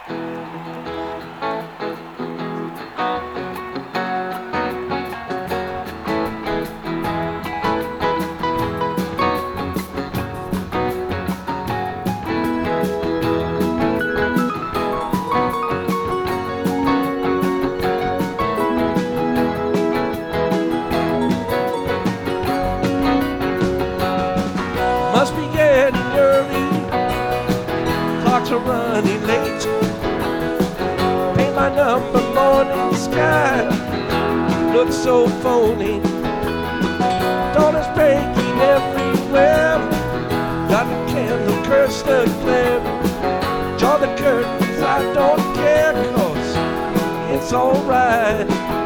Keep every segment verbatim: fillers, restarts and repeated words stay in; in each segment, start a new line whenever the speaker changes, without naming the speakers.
Must be getting early, clocks are running late. Paint my number, morning sky looks so phony. Dawn is breaking everywhere, got the candle, curse the glare. Draw the curtains, I don't care, cause it's alright.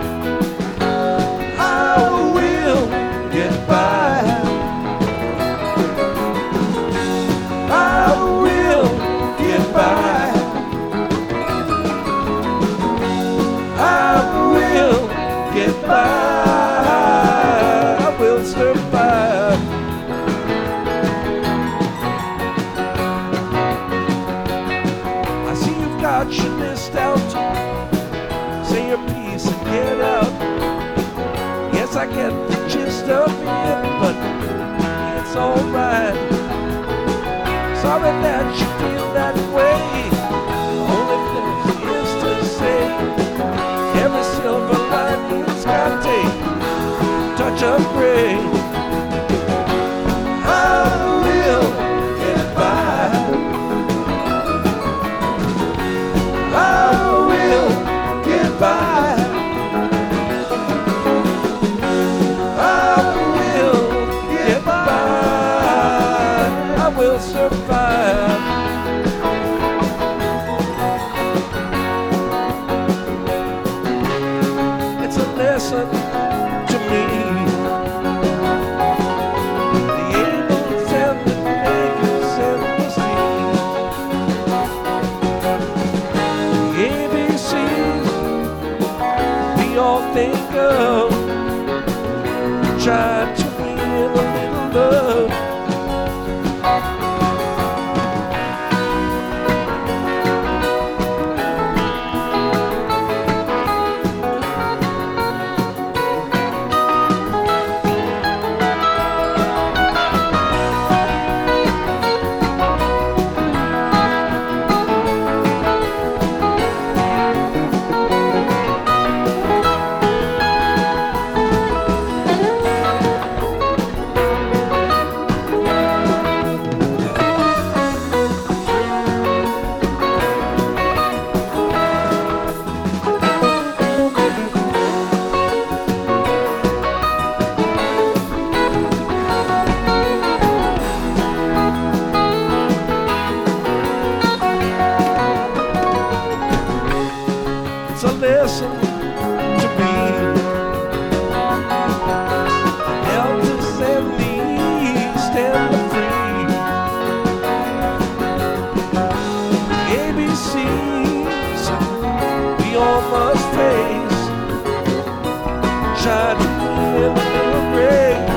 I will get by. I will get by. I will get by. I will survive. I see you've got your list out. Say your piece and get out. Yes, I get the gist of it, but it's alright. Sorry that you feel that way. Only thing is to say, every silver lining's got a touch of gray. I will get by. I will get by. I will get by. I will survive. It's a lesson to me. The angels and the nakeds and the sea. The A B Cs we all think of. Try to win a little love. It's a lesson to me. Elders and the East and the free. A B Cs we all must face. Try to win a little break.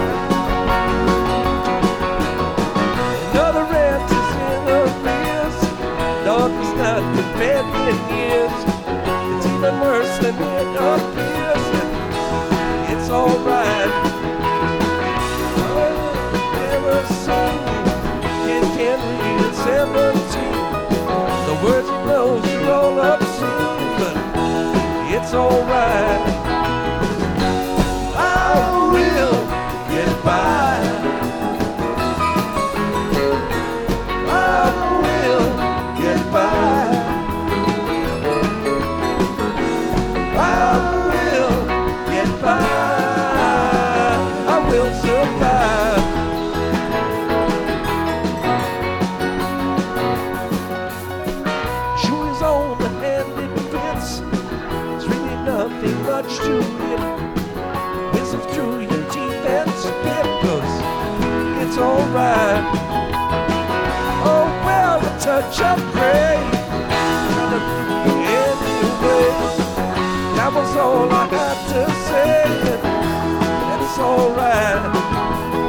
Another rent is in arrears. Dog is not the bed in years. Even worse than it appears. It's alright. Never seen Kid Henry at seventeen. The words he knows are all obscene, but it's alright. I will get by. I will get by. I will get by. I will survive. Shoe is on the hand it fits. There's really nothing much to it. Whistle through your teeth and spit, 'cause it's alright. Oh well, a touch of gray. Anyway, that was all I had to say, and it's alright.